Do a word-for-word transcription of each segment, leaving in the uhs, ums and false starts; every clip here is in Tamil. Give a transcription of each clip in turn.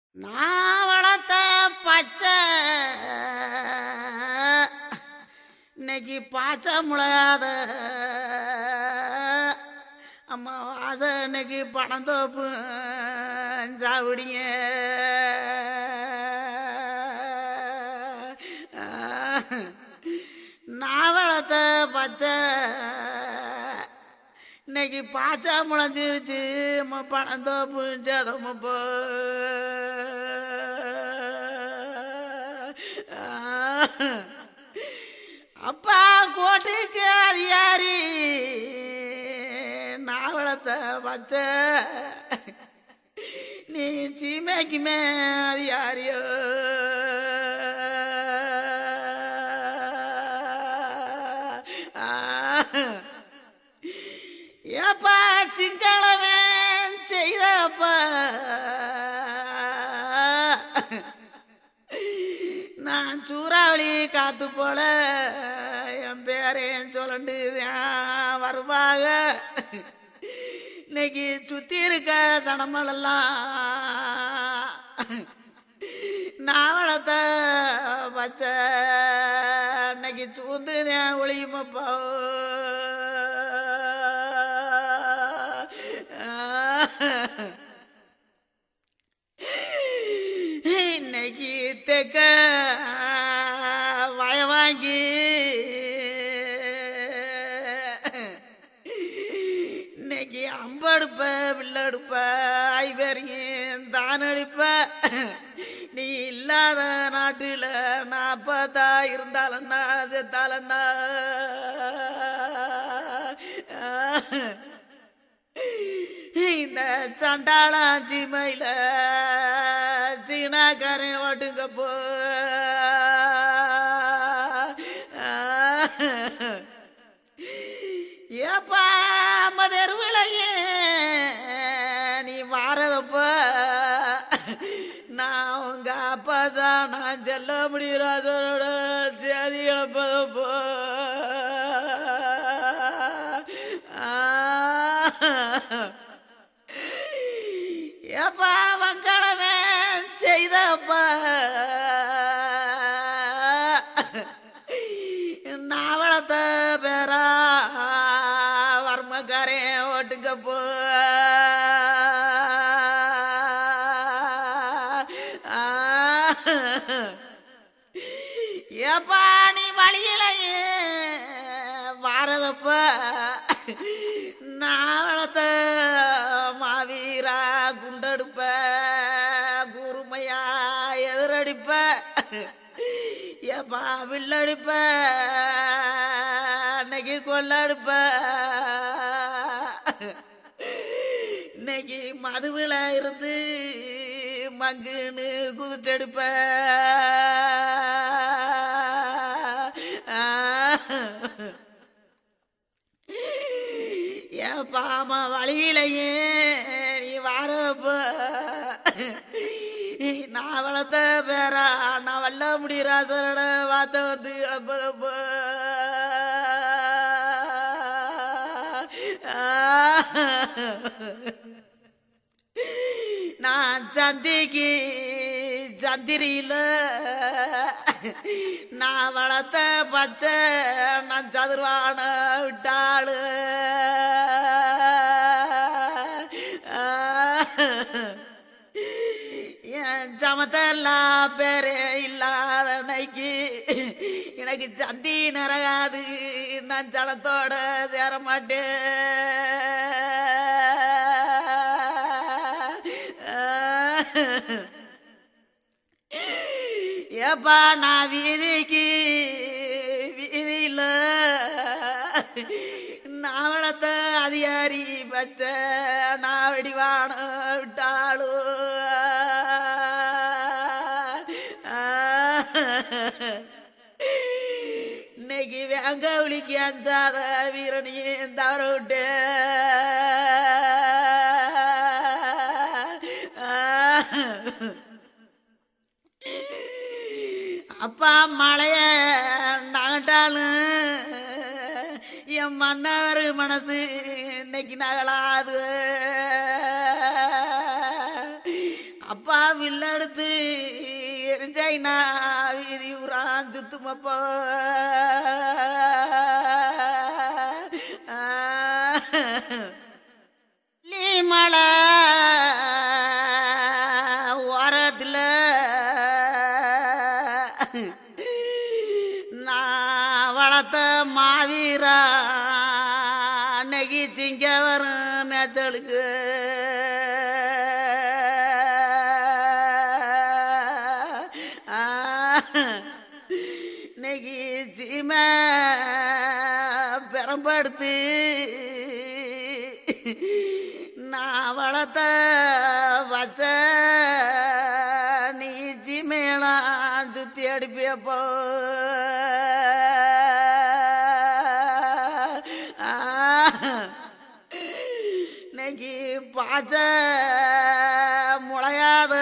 நான் வளர்த்த பச்சை இன்னைக்கு பாச்சை முளையாத அம்மா வாச இன்னைக்கு பணம் தோப்பு சாவிடிங்க. நான் வளர்த்த பச்சை இன்னைக்கு பாச்சா முளைஞ்சிருச்சு அம்மா பணம் தோப்பு சதமப்போ. அப்பா கோட்டைக்கு அதிகாரி நான் வளர்த்த பச்சை நீ சீமைக்குமே அதிகாரியோ. ஏப்பா சிங்களவன் செய்தப்பா நான் சூறாவளி காத்து போல என் பேரேன் சொல்லண்டு வருவாங்க. இன்னைக்கு சுத்தி இருக்க தனமலெல்லாம் நான் வளர்த்த பச்சை இன்னைக்கு சூந்து ஒளியுமப்பா. இன்னைக்கு தெக்க வய வாங்கி இன்னைக்கு அம்படுப்ப வில்லடுப்ப ஐவரையும் தான் அடிப்ப. நீ இல்லாத நாட்டுல நான் பார்த்தா இருந்தாலன்னா செத்தாலன்னா இந்த சண்டாளாஞ்சி மயில சீனாக்காரன் ஓட்டுங்க போ. ஏப்பா மதருவிலையே நீ வாரதப்ப நான் உங்க அப்பதான் நான் செல்ல முடியாதோட சேதி இழப்பதப்போ. ஏப்பா வங்களமே செய்தப்பா நான் வளர்த்த பேரா வர்மக்காரன் ஓட்டுக்க போ. ஏப்பா நீ வழியிலையே வாரதப்ப நான் வளர்த்த மாவீரா குண்டடுப்ப கூர்மையா எதிரடிப்ப. ஏப்பா வில்லடிப்ப இன்னைக்கு கொள்ளடுப்ப. இன்னைக்கு மதுவில இருந்து மங்குன்னு குதிட்டெடுப்ப. ஏப்பாம வழியிலையே நீ வாரப்ப நான் வளர்த்த பேரா நான் வல்ல முடியாதோட வார்த்தை வந்து இழப்பதப்ப. நான் சந்திக்கு சந்திரியில நான் வளர்த்த பச்சை நான் சதுர்வான விட்டாளு. என் சமத்தெல்லாம் பேரே இல்லாத நைக்கு எனக்கு சந்தி நரகாது நான் சனத்தோட சேர மாட்டேன். ஏப்பா நான் வீதிக்கு வீதியில நான் வளர்த்த அதிகாரி பச்சை நான் வெடிவான விட்டாளு. இன்னைக்கு வேங்க விழிக்கு அஞ்சாத வீரனையும் தவற விட்டு அப்பா மழைய நகட்டாலும் என் மன்னர் மனசு இன்னைக்கு நகலாது. அப்பா வில்லெடுத்து எரிஞ்சாயினா வீதி ஊரான் சுத்துமப்போ மலை ஓரத்தில் நான் வளர்த்த மாவீரா நெகி திங்க வரும் மேத்தலுக்கு நெகி சீமை பெரம்படுத்து நான் வளர்த்த வச்ச நீ சீமையெல்லாம் சுத்தி அடிப்பியப்போ இன்னைக்கு பாச்ச முளையாத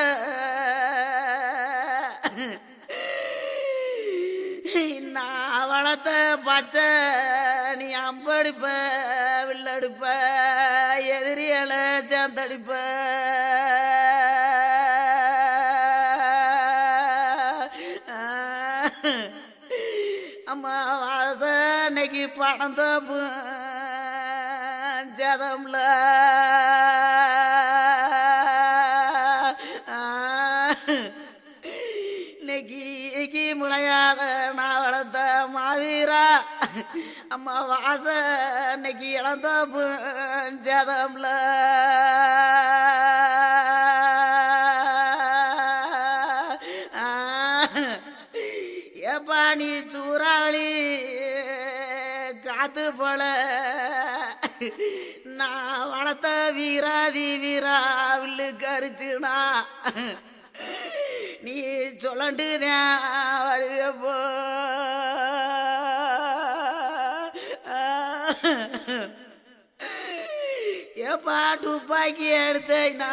நான் வளர்த்த பச்சை நீ அம்படிப்ப வில்லடிப்ப எதிரியல சேர்ந்தடிப்ப அம்மா வாசனைக்கு பணம் தோப்பு ஜதம்ல இன்னைக்கு முளையாத நான் வளர்த்த மாவீரா அம்மா வாச இன்னைக்கு இளந்தோப்பு ஜதம்ல ஏப்பா நீ சூறாவளி காத்து போல நான் வளர்த்த வீராதி வீரா வில்லு கரிச்சுனா நீ சொல்லண்டுதான் வருவப்போ ஏப்பா துப்பாக்கி எடுத்தா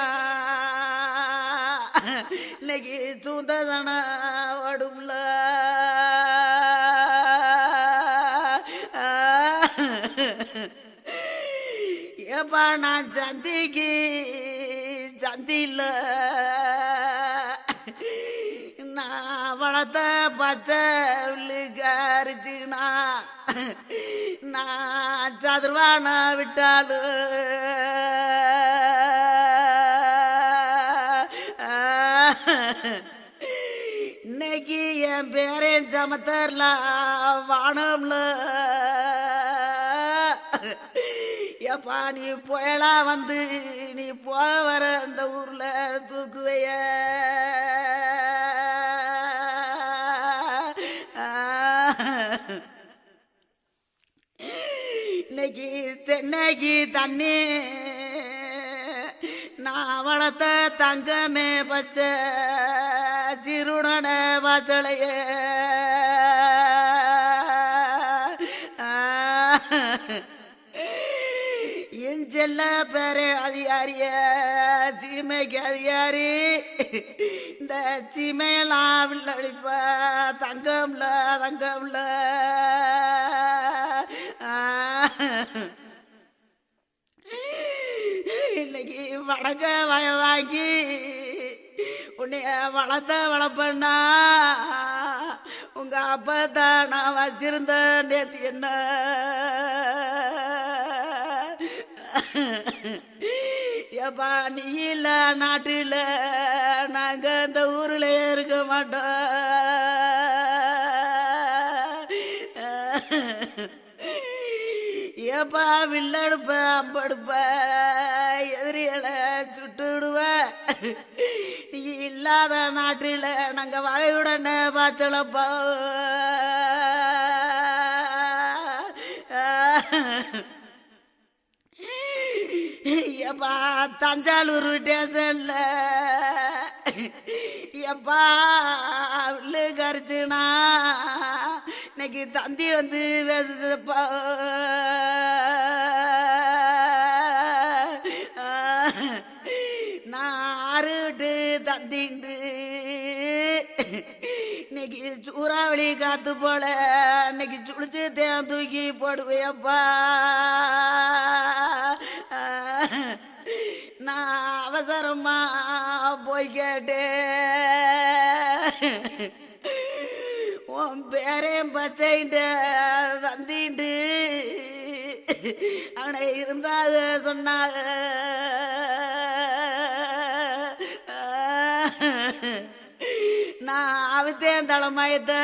இன்னைக்கு சூந்ததன வடும்ல ஏப்பா நான் சந்திக்கு சந்தியில் நான் வளர்த்த பச்சை வில்லுக்காரிச்சுனா நான் சதுர்வான விட்டாலு இன்னைக்கு என் பேரே சமத்தர்ல வானம்ல எப்பா நீ புயலா வந்து நீ போக வர அந்த ஊர்ல தூக்குவைய இன்னைக்கு தென்னைக்கு தண்ணி நான் வளர்த்த தங்கமே பச்சை சிறுடன வாசலைய என் செல்ல பேரே அதிகாரிய சீமைக்கு அதிகாரி இந்த சீமையெல்லாம் வில்லடிப்ப தங்கம்ல தங்கம்ல இன்னைக்கு வடக்க வய வாங்கி உன்னைய வளர்த்த வளர்ப்பண்ணா உங்க அப்பா தான் நான் வச்சிருந்த நேற்று என்ன எப்பா நீ இல்ல நாட்டில் நாங்க இந்த ஊர்ல இருக்க மாட்டோம் ஏப்பா வில்லடுப்ப அம்படுப்ப எதிரிகளை சுட்டு விடுவ நீ இல்லாத நாட்டில் நாங்க வகையுடனே பாய்ச்சலப்பா எப்பா தஞ்சாவூர் ஸ்டேஷன்ல எப்பா வில்லு கரிச்சுனா இன்னைக்கு தந்தி வந்து பேசுப்பா நான் ஆறு விட்டு தந்திண்டு இன்னைக்கு சூறாவளி காத்து போல இன்னைக்கு சுடிச்சு தேன் தூக்கி போடுவேப்பா நான் அவசரமா போய் கேட்டேன் உன் பேரேன் பச்சைண்ட தந்திண்டு அவனை இருந்தாக சொன்னாக நான் அவித்தேன் தலைமயத்த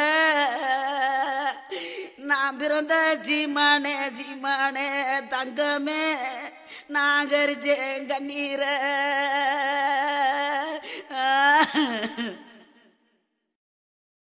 நான் பிறந்த ஜீமானே ஜீமானே தங்கமே நான் கரிச்சேன் கண்ணீர